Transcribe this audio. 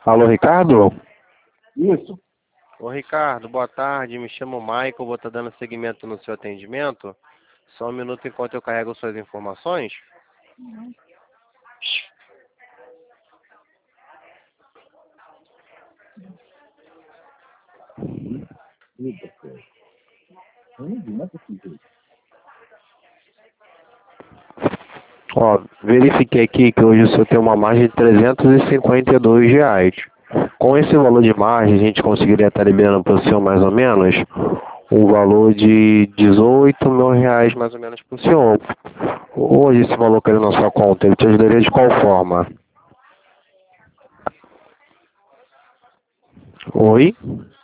Alô, Ricardo? Isso. Ô, Ricardo, boa tarde. Me chamo Michael, vou estar dando seguimento no seu atendimento. Só um minuto enquanto eu carrego suas informações. Ó, verifiquei aqui que hoje o senhor tem uma margem de R$ 352. Com esse valor de margem, a gente conseguiria estar liberando para o senhor mais ou menos o valor de R$ 18.000 mais ou menos para o senhor. Hoje esse valor caiu na sua conta, ele te ajudaria de qual forma? Oi?